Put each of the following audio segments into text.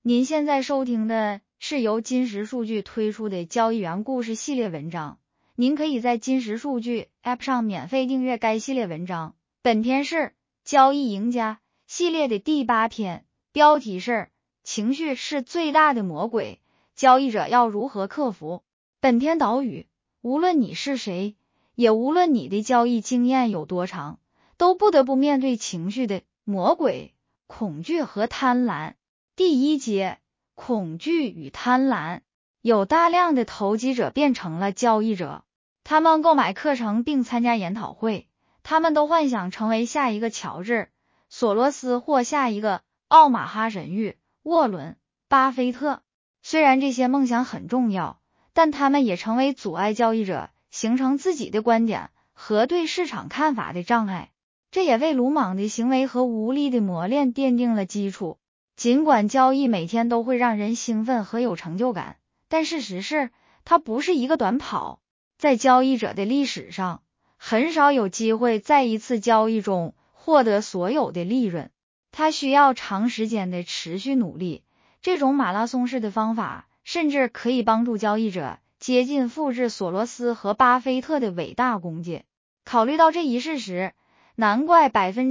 您现在收听的是由金石数据推出的交易员故事系列文章，您可以在金石数据 App 上免费订阅该系列文章。本篇是交易赢家系列的第8篇，标题是情绪是最大的魔鬼，交易者要如何克服。本篇导语：无论你是谁，也无论你的交易经验有多长，都不得不面对情绪的魔鬼——恐惧和贪婪。第1节，恐惧与贪婪。有大量的投机者变成了交易者，他们购买课程并参加研讨会，他们都幻想成为下一个乔治·索罗斯或下一个奥马哈神谕沃伦·巴菲特。虽然这些梦想很重要，但他们也成为阻碍交易者形成自己的观点和对市场看法的障碍，这也为鲁莽的行为和无力的磨练奠定了基础。尽管交易每天都会让人兴奋和有成就感，但事实是，它不是一个短跑。在交易者的历史上，很少有机会在一次交易中获得所有的利润，它需要长时间的持续努力。这种马拉松式的方法甚至可以帮助交易者接近复制索罗斯和巴菲特的伟大功绩。考虑到这一事实，难怪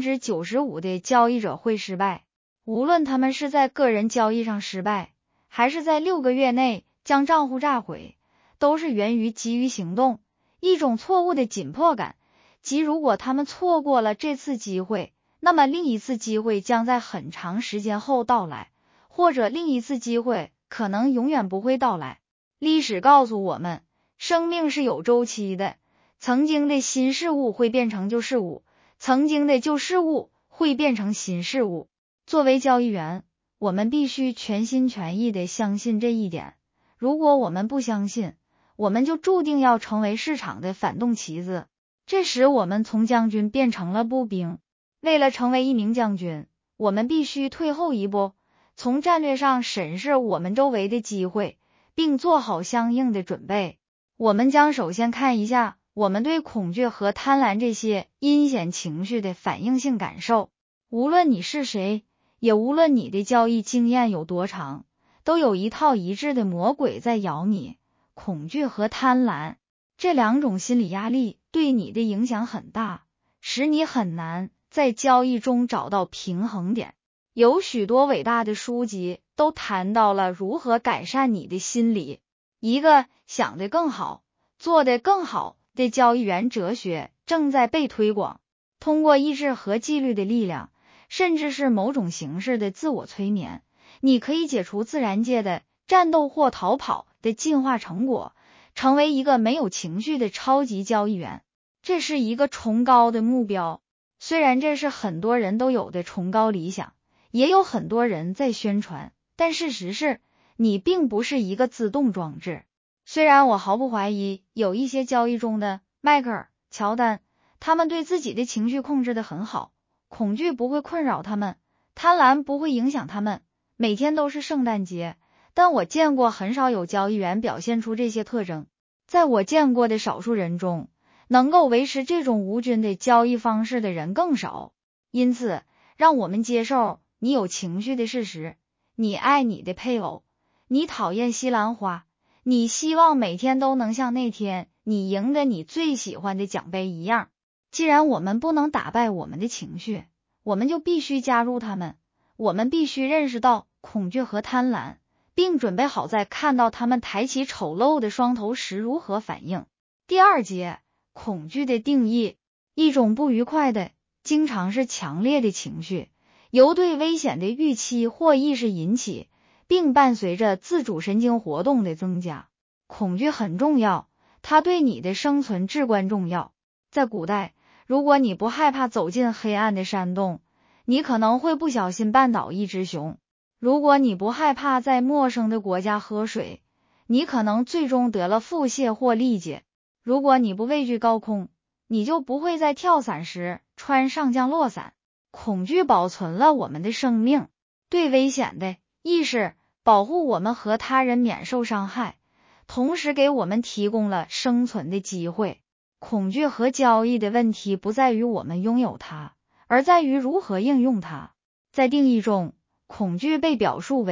95% 的交易者会失败。无论他们是在个人交易上失败，还是在6个月内将账户炸毁，都是源于急于行动，一种错误的紧迫感，即如果他们错过了这次机会，那么另一次机会将在很长时间后到来，或者另一次机会可能永远不会到来。历史告诉我们，生命是有周期的，曾经的新事物会变成旧事物，曾经的旧事物会变成新事物。作为交易员，我们必须全心全意地相信这一点。如果我们不相信，我们就注定要成为市场的反动棋子。这时我们从将军变成了步兵。为了成为一名将军，我们必须退后一步，从战略上审视我们周围的机会，并做好相应的准备。我们将首先看一下我们对恐惧和贪婪这些阴险情绪的反应性感受。无论你是谁，也无论你的交易经验有多长，都有一套一致的魔鬼在咬你。恐惧和贪婪这两种心理压力对你的影响很大，使你很难在交易中找到平衡点。有许多伟大的书籍都谈到了如何改善你的心理。一个想得更好，做得更好的交易员哲学正在被推广，通过意志和纪律的力量，甚至是某种形式的自我催眠，你可以解除自然界的战斗或逃跑的进化成果，成为一个没有情绪的超级交易员。这是一个崇高的目标，虽然这是很多人都有的崇高理想，也有很多人在宣传，但事实是，你并不是一个自动装置。虽然我毫不怀疑有一些交易中的迈克尔·乔丹，他们对自己的情绪控制得很好，恐惧不会困扰他们，贪婪不会影响他们，每天都是圣诞节，但我见过很少有交易员表现出这些特征。在我见过的少数人中，能够维持这种无菌的交易方式的人更少。因此，让我们接受你有情绪的事实，你爱你的配偶，你讨厌西兰花，你希望每天都能像那天你赢得你最喜欢的奖杯一样。既然我们不能打败我们的情绪，我们就必须加入他们。我们必须认识到恐惧和贪婪，并准备好在看到他们抬起丑陋的双头时如何反应。第2节，恐惧的定义。一种不愉快的，经常是强烈的情绪，由对危险的预期或意识引起，并伴随着自主神经活动的增加。恐惧很重要，它对你的生存至关重要。在古代，如果你不害怕走进黑暗的山洞，你可能会不小心绊倒一只熊。如果你不害怕在陌生的国家喝水，你可能最终得了腹泻或痢疾。如果你不畏惧高空，你就不会在跳伞时穿上降落伞。恐惧保存了我们的生命，对危险的意识保护我们和他人免受伤害，同时给我们提供了生存的机会。恐惧和交易的问题不在于我们拥有它，而在于如何应用它。在定义中，恐惧被表述为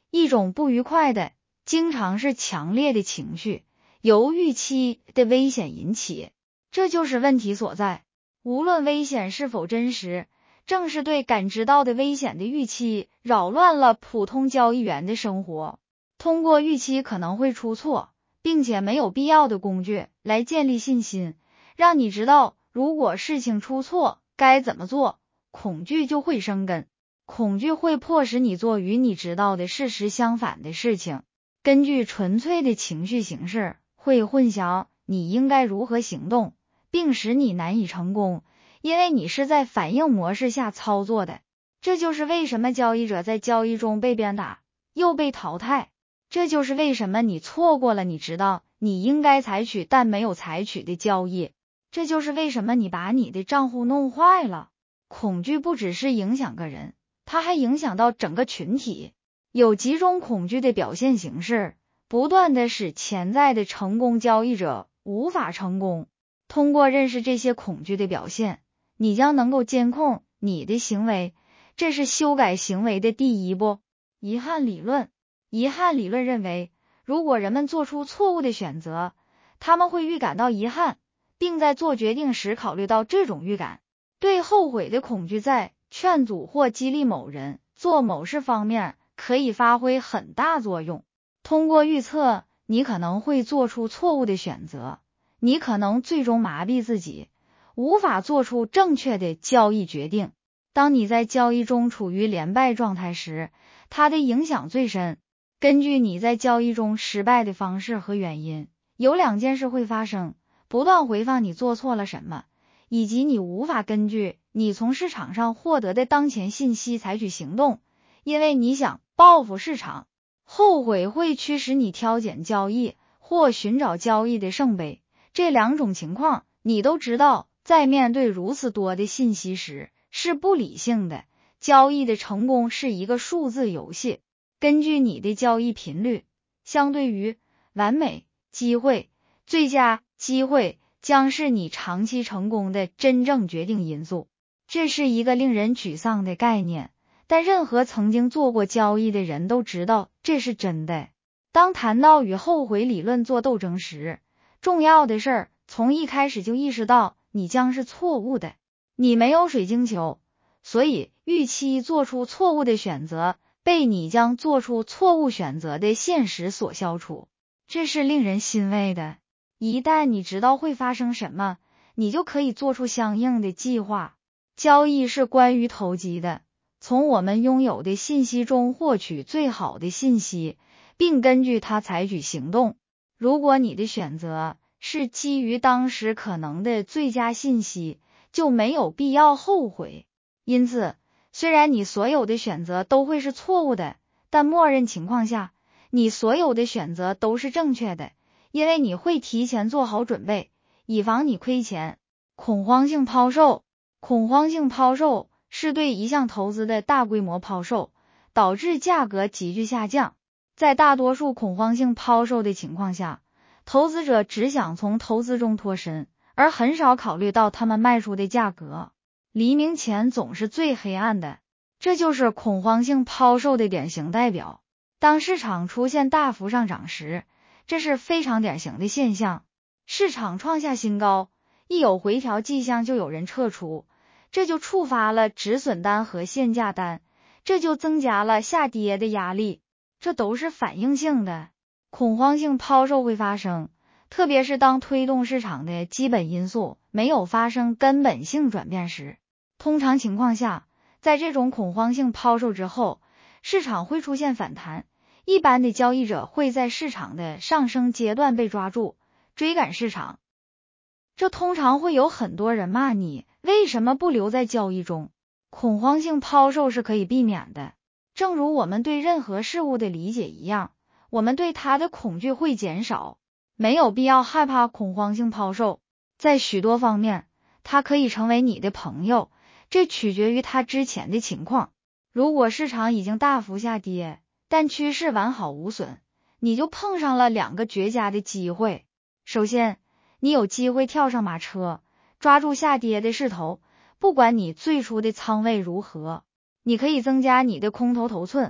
一种不愉快的，经常是强烈的情绪，由预期的危险引起，这就是问题所在。无论危险是否真实，正是对感知到的危险的预期，扰乱了普通交易员的生活。通过预期可能会出错，并且没有必要的工具来建立信心，让你知道如果事情出错该怎么做，恐惧就会生根。恐惧会迫使你做与你知道的事实相反的事情，根据纯粹的情绪形式，会混淆你应该如何行动，并使你难以成功，因为你是在反应模式下操作的。这就是为什么交易者在交易中被鞭打，又被淘汰。这就是为什么你错过了你知道你应该采取但没有采取的交易。这就是为什么你把你的账户弄坏了。恐惧不只是影响个人，它还影响到整个群体。有几种恐惧的表现形式，不断的使潜在的成功交易者无法成功。通过认识这些恐惧的表现，你将能够监控你的行为，这是修改行为的第一步。遗憾理论。遗憾理论认为，如果人们做出错误的选择，他们会预感到遗憾，并在做决定时考虑到这种预感。对后悔的恐惧在劝阻或激励某人做某事方面可以发挥很大作用。通过预测你可能会做出错误的选择，你可能最终麻痹自己，无法做出正确的交易决定。当你在交易中处于连败状态时，它的影响最深。根据你在交易中失败的方式和原因，有两件事会发生：不断回放你做错了什么，以及你无法根据你从市场上获得的当前信息采取行动，因为你想报复市场。后悔会驱使你挑拣交易或寻找交易的圣杯。这两种情况你都知道，在面对如此多的信息时是不理性的。交易的成功是一个数字游戏，根据你的交易频率，相对于完美机会，最佳机会将是你长期成功的真正决定因素。这是一个令人沮丧的概念，但任何曾经做过交易的人都知道这是真的。当谈到与后悔理论做斗争时，重要的是从一开始就意识到你将是错误的。你没有水晶球，所以预期做出错误的选择被你将做出错误选择的现实所消除，这是令人欣慰的。一旦你知道会发生什么，你就可以做出相应的计划。交易是关于投机的，从我们拥有的信息中获取最好的信息，并根据它采取行动。如果你的选择是基于当时可能的最佳信息，就没有必要后悔。因此，虽然你所有的选择都会是错误的，但默认情况下，你所有的选择都是正确的，因为你会提前做好准备，以防你亏钱。恐慌性抛售。恐慌性抛售是对一项投资的大规模抛售，导致价格急剧下降。在大多数恐慌性抛售的情况下，投资者只想从投资中脱身，而很少考虑到他们卖出的价格。黎明前总是最黑暗的，这就是恐慌性抛售的典型代表。当市场出现大幅上涨时，这是非常典型的现象。市场创下新高，一有回调迹象就有人撤出，这就触发了止损单和限价单，这就增加了下跌的压力。这都是反应性的。恐慌性抛售会发生，特别是当推动市场的基本因素没有发生根本性转变时。通常情况下，在这种恐慌性抛售之后，市场会出现反弹，一般的交易者会在市场的上升阶段被抓住，追赶市场。这通常会有很多人骂你，为什么不留在交易中？恐慌性抛售是可以避免的。正如我们对任何事物的理解一样，我们对它的恐惧会减少。没有必要害怕恐慌性抛售，在许多方面，它可以成为你的朋友，这取决于它之前的情况。如果市场已经大幅下跌，但趋势完好无损，你就碰上了两个绝佳的机会。首先，你有机会跳上马车，抓住下跌的势头，不管你最初的仓位如何，你可以增加你的空头头寸，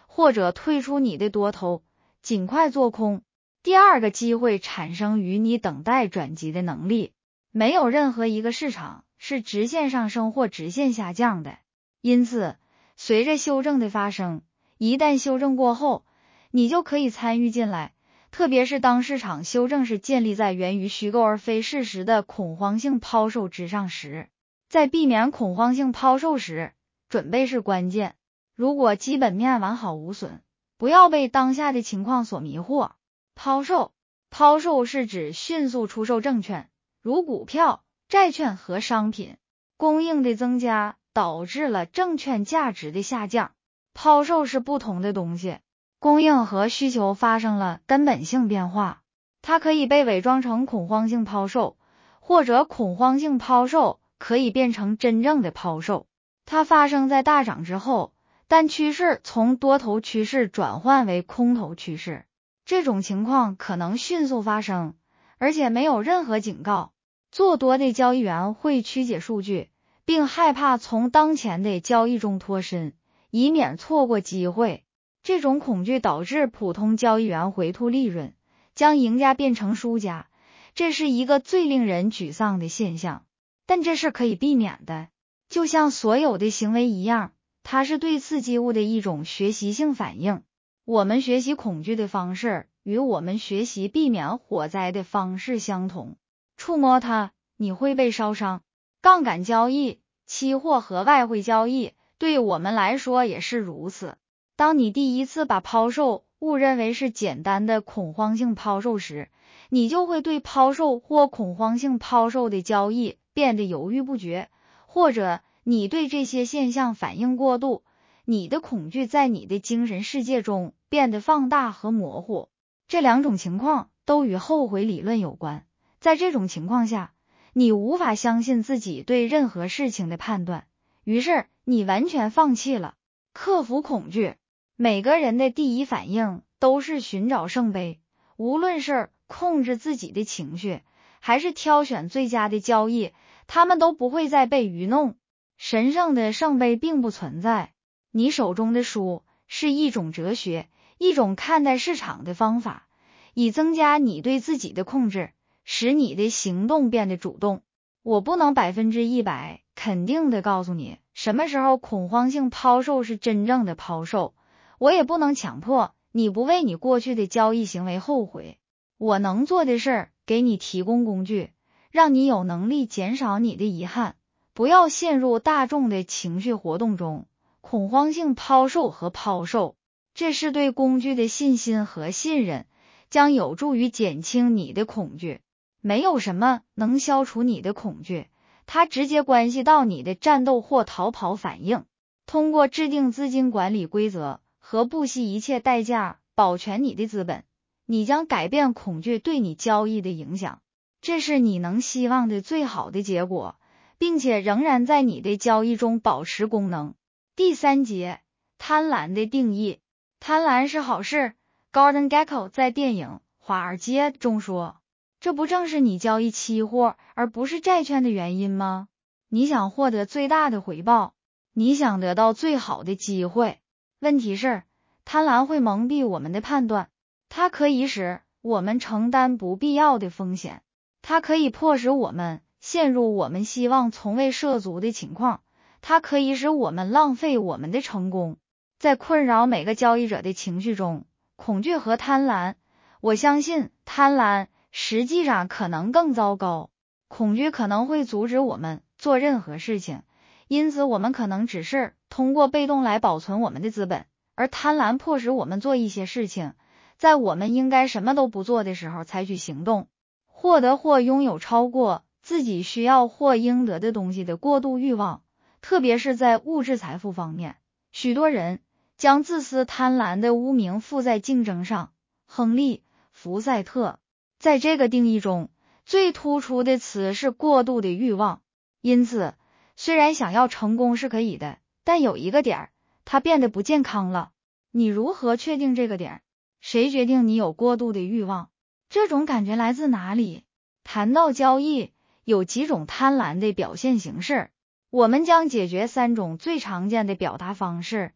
或者退出你的多头，尽快做空。第二个机会产生于你等待转机的能力。没有任何一个市场是直线上升或直线下降的，因此随着修正的发生，一旦修正过后，你就可以参与进来，特别是当市场修正是建立在源于虚构而非事实的恐慌性抛售之上时。在避免恐慌性抛售时，准备是关键。如果基本面完好无损，不要被当下的情况所迷惑。抛售是指迅速出售证券，如股票、债券和商品，供应的增加导致了证券价值的下降。抛售是不同的东西，供应和需求发生了根本性变化，它可以被伪装成恐慌性抛售，或者恐慌性抛售可以变成真正的抛售。它发生在大涨之后，但趋势从多头趋势转换为空头趋势，这种情况可能迅速发生，而且没有任何警告。做多的交易员会曲解数据，并害怕从当前的交易中脱身，以免错过机会。这种恐惧导致普通交易员回吐利润，将赢家变成输家，这是一个最令人沮丧的现象。但这是可以避免的，就像所有的行为一样，它是对刺激物的一种学习性反应。我们学习恐惧的方式与我们学习避免火灾的方式相同。触摸它，你会被烧伤。杠杆交易、期货和外汇交易对我们来说也是如此。当你第一次把抛售误认为是简单的恐慌性抛售时，你就会对抛售或恐慌性抛售的交易变得犹豫不决，或者你对这些现象反应过度，你的恐惧在你的精神世界中变得放大和模糊。这两种情况都与后悔理论有关。在这种情况下，你无法相信自己对任何事情的判断，于是你完全放弃了。克服恐惧，每个人的第一反应都是寻找圣杯，无论是控制自己的情绪，还是挑选最佳的交易，他们都不会再被愚弄。神圣的圣杯并不存在，你手中的书是一种哲学，一种看待市场的方法，以增加你对自己的控制，使你的行动变得主动。我不能100%肯定的告诉你什么时候恐慌性抛售是真正的抛售，我也不能强迫你不为你过去的交易行为后悔。我能做的是给你提供工具，让你有能力减少你的遗憾，不要陷入大众的情绪活动中。恐慌性抛售和抛售，这是对工具的信心和信任，将有助于减轻你的恐惧。没有什么能消除你的恐惧，它直接关系到你的战斗或逃跑反应。通过制定资金管理规则和不惜一切代价保全你的资本，你将改变恐惧对你交易的影响。这是你能希望的最好的结果，并且仍然在你的交易中保持功能。第三节，贪婪的定义。贪婪是好事。Gordon Gekko 在电影《华尔街》中说，这不正是你交易期货而不是债券的原因吗？你想获得最大的回报，你想得到最好的机会。问题是，贪婪会蒙蔽我们的判断，它可以使我们承担不必要的风险，它可以迫使我们陷入我们希望从未涉足的情况，它可以使我们浪费我们的成功。在困扰每个交易者的情绪中，恐惧和贪婪，我相信贪婪实际上可能更糟糕。恐惧可能会阻止我们做任何事情，因此我们可能只是通过被动来保存我们的资本，而贪婪迫使我们做一些事情，在我们应该什么都不做的时候采取行动，获得或拥有超过自己需要或应得的东西的过度欲望，特别是在物质财富方面。许多人将自私贪婪的污名附在竞争上。亨利·福赛特在这个定义中最突出的词是过度的欲望。因此，虽然想要成功是可以的，但有一个点，它变得不健康了。你如何确定这个点？谁决定你有过度的欲望？这种感觉来自哪里？谈到交易，有几种贪婪的表现形式，我们将解决3种最常见的表达方式，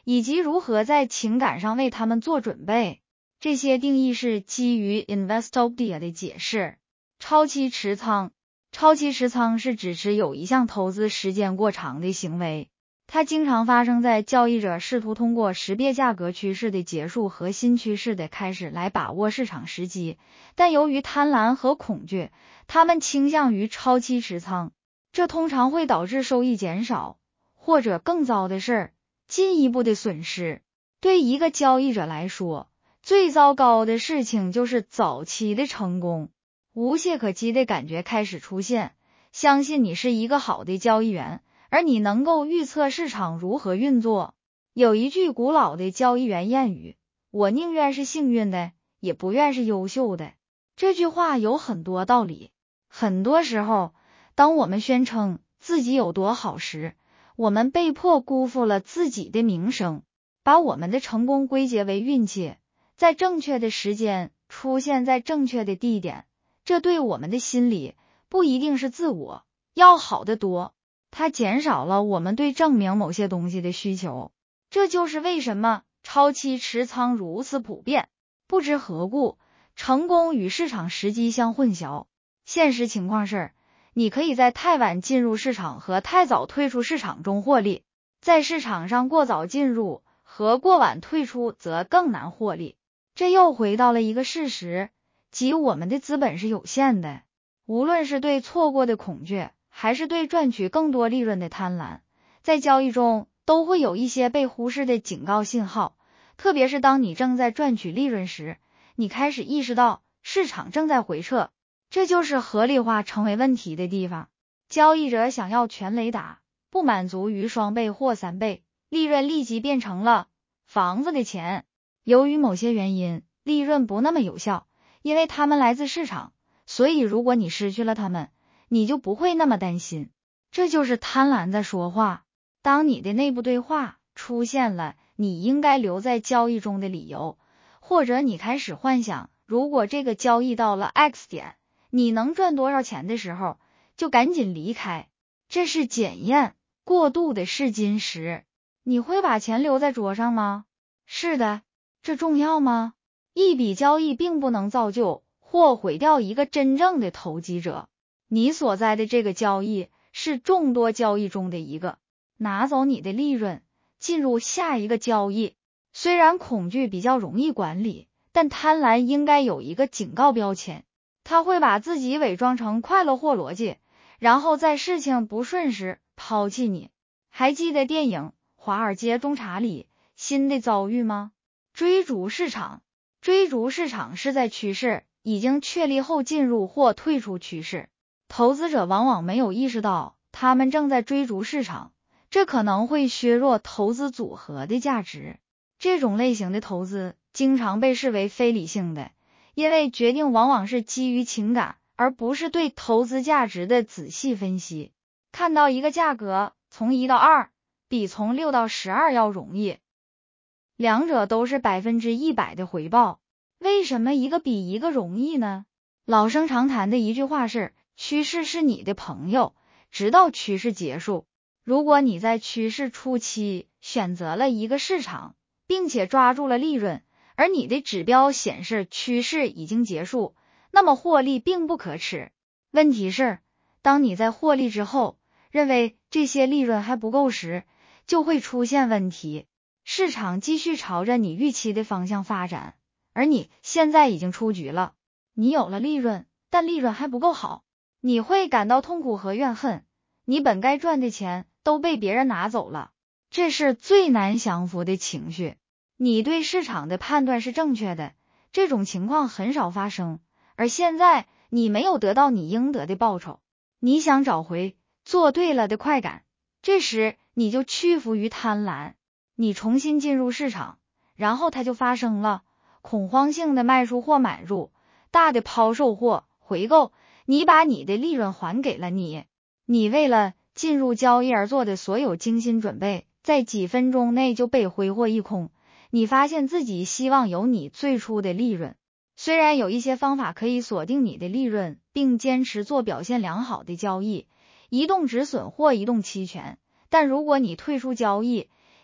以及如何在情感上为他们做准备。这些定义是基于 Investopedia 的解释。超期持仓，超期持仓是指持有一项投资时间过长的行为，它经常发生在交易者试图通过识别价格趋势的结束和新趋势的开始来把握市场时机，但由于贪婪和恐惧，他们倾向于超期持仓，这通常会导致收益减少，或者更糟的是，进一步的损失。对一个交易者来说，最糟糕的事情就是早期的成功，无懈可击的感觉开始出现，相信你是一个好的交易员，而你能够预测市场如何运作。有一句古老的交易员谚语，我宁愿是幸运的，也不愿是优秀的。这句话有很多道理。很多时候，当我们宣称自己有多好时，我们被迫辜负了自己的名声，把我们的成功归结为运气，在正确的时间出现在正确的地点，这对我们的心理不一定是自我要好得多，它减少了我们对证明某些东西的需求。这就是为什么超期持仓如此普遍。不知何故，成功与市场时机相混淆。现实情况是，你可以在太晚进入市场和太早退出市场中获利，在市场上过早进入和过晚退出则更难获利。这又回到了一个事实，即我们的资本是有限的。无论是对错过的恐惧，还是对赚取更多利润的贪婪，在交易中都会有一些被忽视的警告信号，特别是当你正在赚取利润时，你开始意识到市场正在回撤，这就是合理化成为问题的地方。交易者想要全雷打，不满足于双倍或3倍，利润立即变成了房子的钱。由于某些原因，利润不那么有效，因为它们来自市场，所以如果你失去了它们，你就不会那么担心。这就是贪婪在说话。当你的内部对话出现了你应该留在交易中的理由，或者你开始幻想如果这个交易到了 X 点，你能赚多少钱的时候，就赶紧离开。这是检验过度的试金石。你会把钱留在桌上吗？是的。这重要吗？一笔交易并不能造就或毁掉一个真正的投机者。你所在的这个交易是众多交易中的一个。拿走你的利润，进入下一个交易。虽然恐惧比较容易管理，但贪婪应该有一个警告标签。他会把自己伪装成快乐或逻辑，然后在事情不顺时抛弃你。还记得电影《华尔街中查理》新的遭遇吗？追逐市场。追逐市场是在趋势已经确立后进入或退出趋势。投资者往往没有意识到他们正在追逐市场，这可能会削弱投资组合的价值。这种类型的投资经常被视为非理性的，因为决定往往是基于情感，而不是对投资价值的仔细分析。看到一个价格从1到2，比从6到12要容易。两者都是100%的回报，为什么一个比一个容易呢？老生常谈的一句话是，趋势是你的朋友，直到趋势结束。如果你在趋势初期选择了一个市场，并且抓住了利润，而你的指标显示趋势已经结束，那么获利并不可耻。问题是，当你在获利之后，认为这些利润还不够时，就会出现问题。市场继续朝着你预期的方向发展，而你现在已经出局了。你有了利润，但利润还不够好，你会感到痛苦和怨恨，你本该赚的钱都被别人拿走了，这是最难降服的情绪。你对市场的判断是正确的，这种情况很少发生，而现在你没有得到你应得的报酬，你想找回做对了的快感，这时你就屈服于贪婪。你重新进入市场，然后它就发生了，恐慌性的卖出或买入，大的抛售或回购，你把你的利润还给了你。你为了进入交易而做的所有精心准备，在几分钟内就被挥霍一空。你发现自己希望有你最初的利润。虽然有一些方法可以锁定你的利润，并坚持做表现良好的交易，移动止损或移动期权，但如果你退出交易，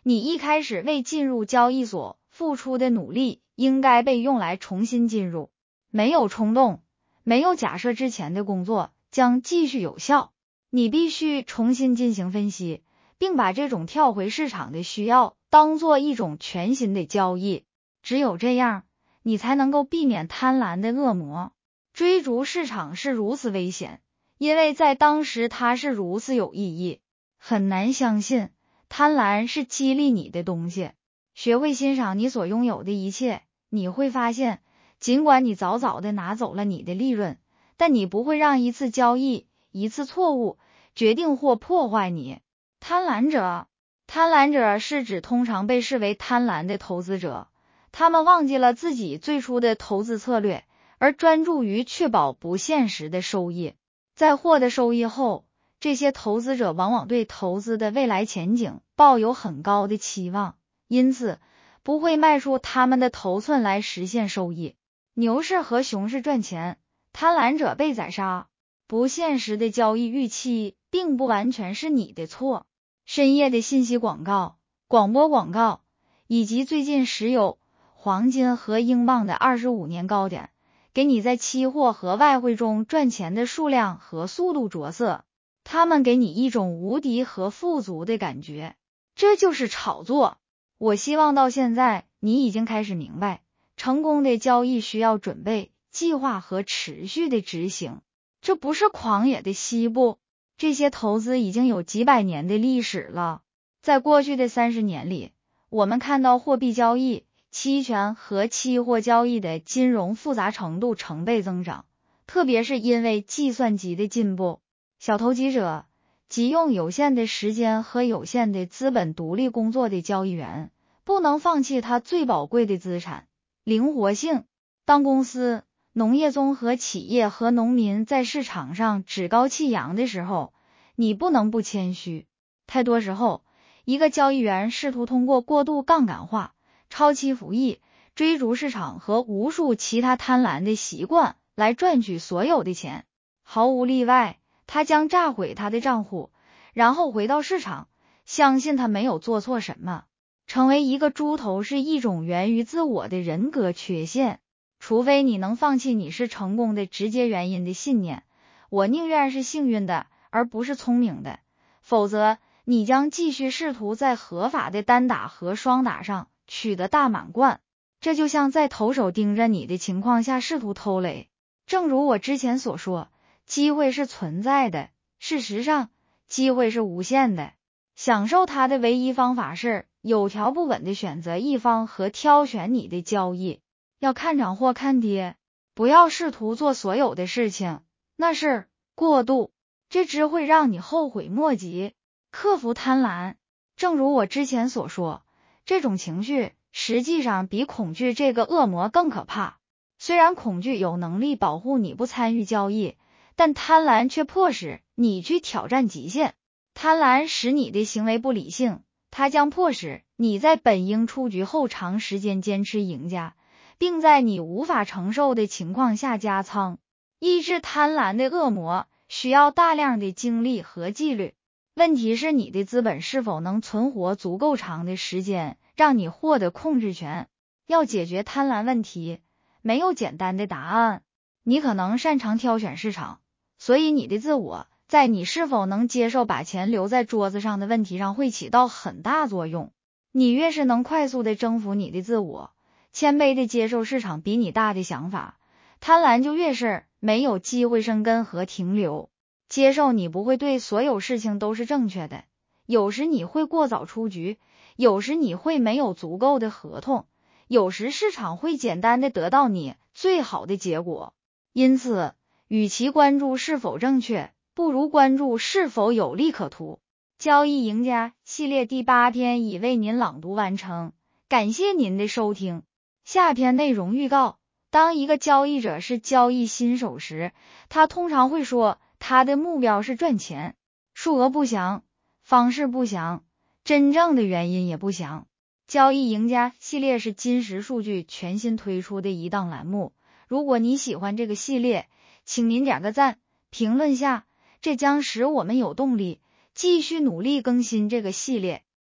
你一开始为进入交易所付出的努力应该被用来重新进入，没有冲动，没有假设之前的工作将继续有效，你必须重新进行分析，并把这种跳回市场的需要当做一种全新的交易，只有这样，你才能够避免贪婪的恶魔。追逐市场是如此危险，因为在当时它是如此有意义。很难相信，贪婪是激励你的东西。学会欣赏你所拥有的一切，你会发现，尽管你早早的拿走了你的利润，但你不会让一次交易、一次错误决定或破坏你。贪婪者是指通常被视为贪婪的投资者，他们忘记了自己最初的投资策略，而专注于确保不现实的收益。在获得收益后，这些投资者往往对投资的未来前景抱有很高的期望，因此不会卖出他们的头寸来实现收益。牛市和熊市赚钱，贪婪者被宰杀。不现实的交易预期并不完全是你的错。深夜的信息广告、广播广告，以及最近石油、黄金和英镑的25年高点，给你在期货和外汇中赚钱的数量和速度着色，他们给你一种无敌和富足的感觉，这就是炒作。我希望到现在你已经开始明白，成功的交易需要准备、计划和持续的执行，这不是狂野的西部，这些投资已经有几百年的历史了。在过去的30年里，我们看到货币交易、期权和期货交易的金融复杂程度成倍增长，特别是因为计算机的进步。小投机者，即用有限的时间和有限的资本独立工作的交易员，不能放弃他最宝贵的资产——灵活性。当公司、农业综合企业和农民在市场上趾高气扬的时候，你不能不谦虚。太多时候，一个交易员试图通过过度杠杆化、超期服役、追逐市场和无数其他贪婪的习惯来赚取所有的钱。毫无例外，他将炸毁他的账户，然后回到市场，相信他没有做错什么。成为一个猪头是一种源于自我的人格缺陷，除非你能放弃你是成功的直接原因的信念，我宁愿是幸运的，而不是聪明的，否则你将继续试图在合法的单打和双打上取得大满贯，这就像在投手盯着你的情况下试图偷垒。正如我之前所说，机会是存在的，事实上，机会是无限的。享受它的唯一方法是有条不紊地选择一方和挑选你的交易，要看涨或看跌，不要试图做所有的事情，那是过度，这只会让你后悔莫及。克服贪婪，正如我之前所说，这种情绪实际上比恐惧这个恶魔更可怕。虽然恐惧有能力保护你不参与交易，但贪婪却迫使你去挑战极限。贪婪使你的行为不理性，它将迫使你在本应出局后长时间坚持赢家，并在你无法承受的情况下加仓。抑制贪婪的恶魔需要大量的精力和纪律。问题是你的资本是否能存活足够长的时间，让你获得控制权。要解决贪婪问题，没有简单的答案。你可能擅长挑选市场，所以你的自我在你是否能接受把钱留在桌子上的问题上会起到很大作用。你越是能快速的征服你的自我，谦卑的接受市场比你大的想法，贪婪就越是没有机会生根和停留。接受你不会对所有事情都是正确的，有时你会过早出局，有时你会没有足够的合同，有时市场会简单的得到你最好的结果。因此，与其关注是否正确，不如关注是否有利可图。交易赢家系列第8篇已为您朗读完成，感谢您的收听。下篇内容预告：当一个交易者是交易新手时，他通常会说他的目标是赚钱，数额不详，方式不详，真正的原因也不详。交易赢家系列是金石数据全新推出的一档栏目，如果你喜欢这个系列，请您点个赞，评论下，这将使我们有动力继续努力更新这个系列。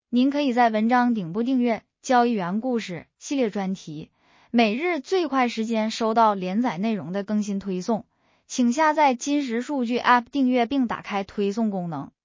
您可以在文章顶部订阅交易员故事系列专题，每日最快时间收到连载内容的更新推送。请下载金石数据 App 订阅并打开推送功能。